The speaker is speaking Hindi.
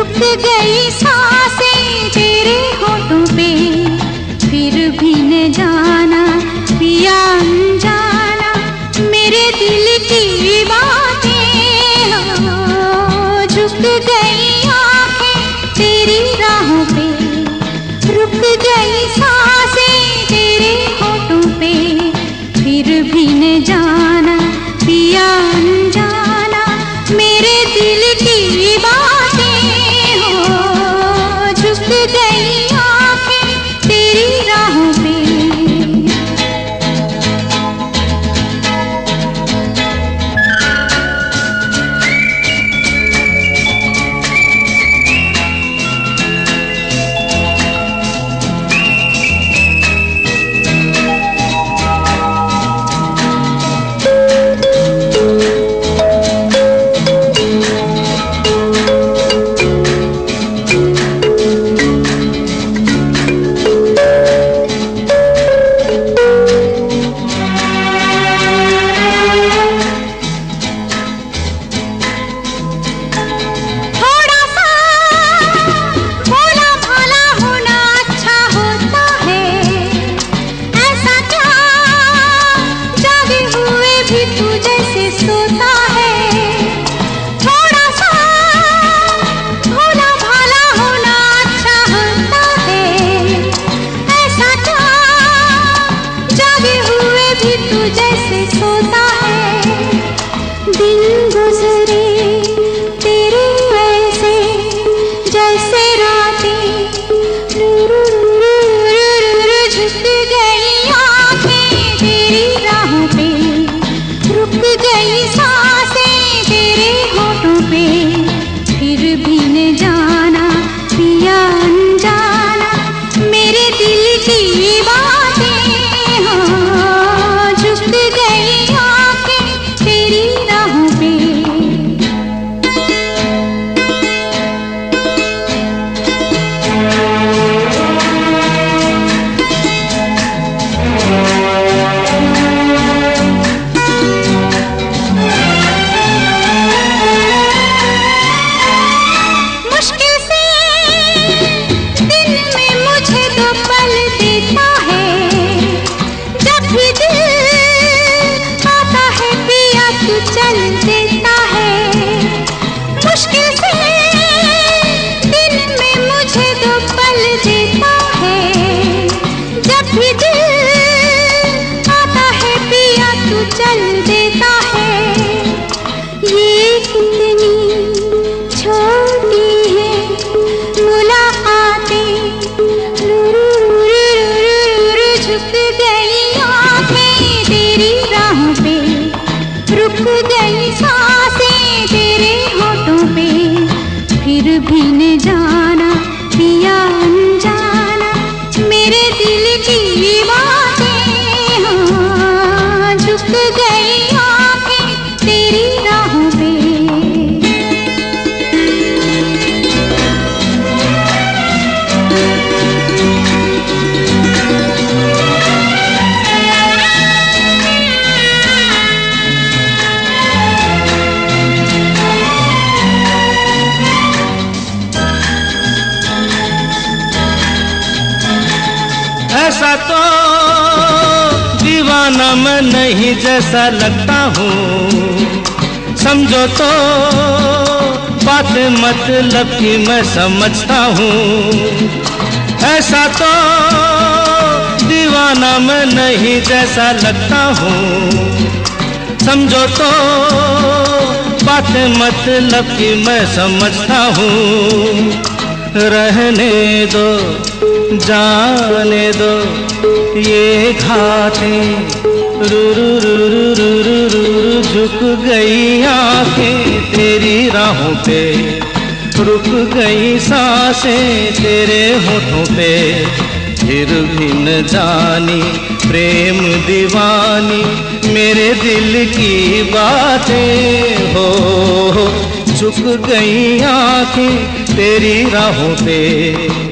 रुक गई सांसें तेरे होठों पे, फिर भी न जाना पिया अनजाना मेरे दिल की बातें। हो झुक गई आंखें तेरी राहों पे, रुक गई सांसें तेरे होठों पे, फिर भी न जाना पिया अनजाना मेरे दिल की बातें। हो झुक गई आंखें तेरी राहों पे। जैसे सोता है दिन गुजरे तेरे वैसे, जैसे रातें झुक गई आंखें तेरी राहों पे, रुक गई सांसें तेरे होठों पे, फिर भी न जाना पिया अनजाना मेरे दिल की बातें। चल देता है मुश्किल से दिन में मुझे दो पल देता है, जब भी दिल आता है पिया तू चल देता है। ये कितनी छोटी है मुलाकातें, झुक गई आंखें तेरी राहों पे, रुक गई सांसें तेरे होठों पे, फिर भी न जाना पिया अनजाना मेरे दिल की बातें। हाँ झुक गई आंखें तेरी राहों पे। ऐसा तो दीवाना मैं नहीं जैसा लगता हूँ, समझो तो बात मतलब की मैं समझता हूँ। ऐसा तो दीवाना मैं नहीं जैसा लगता हूँ, समझो तो बात मतलब की मैं समझता हूँ। रहने दो जाने दो ये घाटें, झुक गई आंखें तेरी राहों पे, रुक गई सांसें तेरे होठों पे, फिर भी न जानी प्रेम दीवानी मेरे दिल की बातें। हो झुक गई आंखें तेरी राहों पे।